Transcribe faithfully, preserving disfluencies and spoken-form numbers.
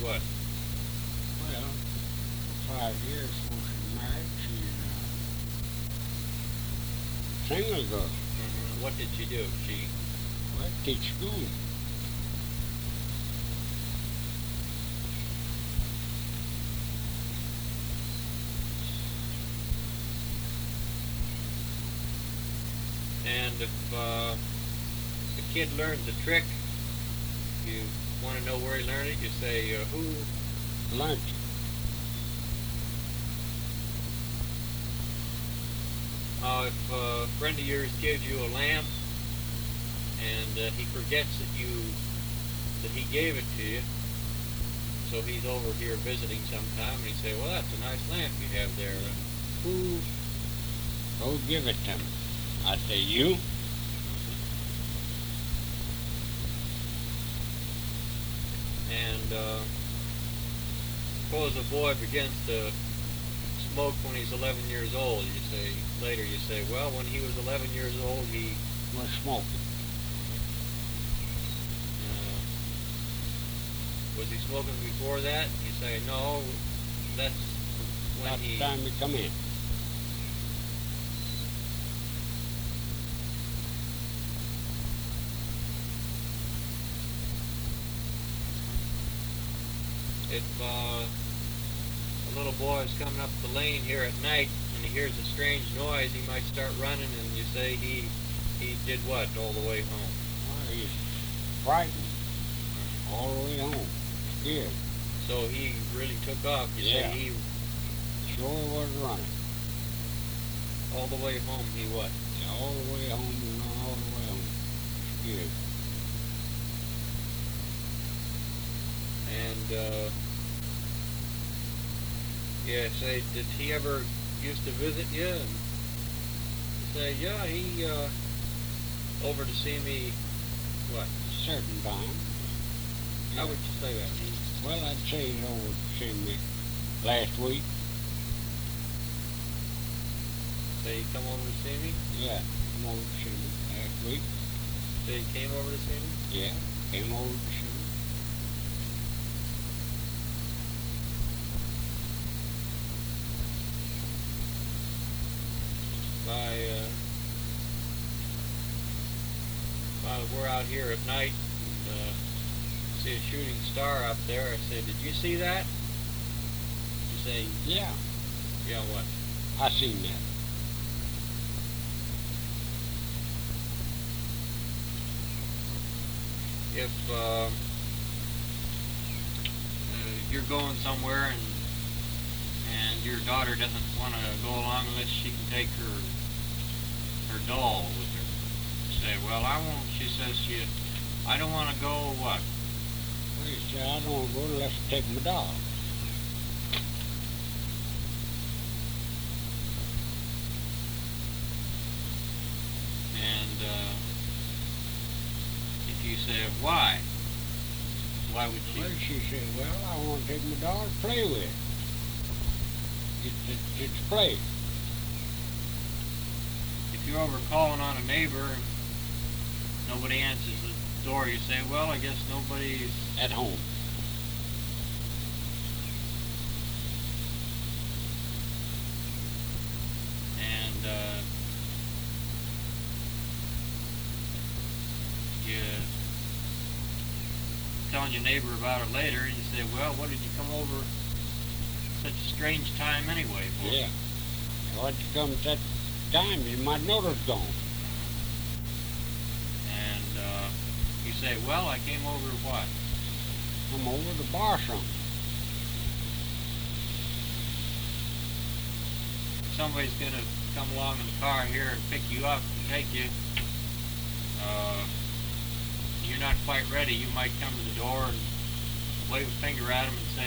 what? Well, five years before she married, she's a single girl. Mm-hmm. What did she do? She Well, teach school. and if uh, a kid learns a trick, you want to know where he learned it. You say, uh, "Who Lunch. Uh, if a friend of yours gives you a lamp and uh, he forgets that you that he gave it to you, so he's over here visiting sometime, and he say, "Well, that's a nice lamp you have there." Who? Go give it to me. I say, you? And uh, suppose a boy begins to smoke when he's eleven years old. You say later, you say, "Well, when he was eleven years old, he Was smoking. uh, was he smoking before that?" You say, "No, that's when About he." the time you come in. If uh, a little boy is coming up the lane here at night and he hears a strange noise, he might start running, and you say he he did what all the way home? Well, he's frightened all the way home. Scared. So he really took off. You Yeah. say he Sure was running. all the way home. He what? Yeah, all the way home and all the way home. Scared. And uh, yeah, say, did he ever used to visit you? And you say, yeah, he uh, over to see me. What? Certain time. How would you say that? He, Well, I'd say he's over to see me last week. say he come over to see me. Yeah, come over to see me last week. Say he came over to see me. Yeah, came over to see me. By uh, while we're out here at night and uh, see a shooting star up there, I say, "Did you see that?" You say, Yeah, "Yeah, what?" I seen that. If uh, uh, you're going somewhere and and your daughter doesn't want to go along unless she can take her her doll with her, you say, "Well, I won't." She says, "She, I don't want to go." What? Well, he said, I don't want to go unless you take my dog. And uh, if you say, "Why?" Why would she? Well, she said, well, I want to take my dog to play with it. It's, it's, it's play. If you're over calling on a neighbor and nobody answers the door, you say, "Well, I guess nobody's." At home. And uh, you telling your neighbor about it later, and you say, "Well, what did you come over such a strange time anyway for?" Yeah. Why'd you come at that time? You might know it's gone. And uh, you say, "Well, I came over to what?" Come over to bar something. If somebody's going to come along in the car here and pick you up and take you, uh, you're not quite ready, you might come to the door and wave a finger at them and say,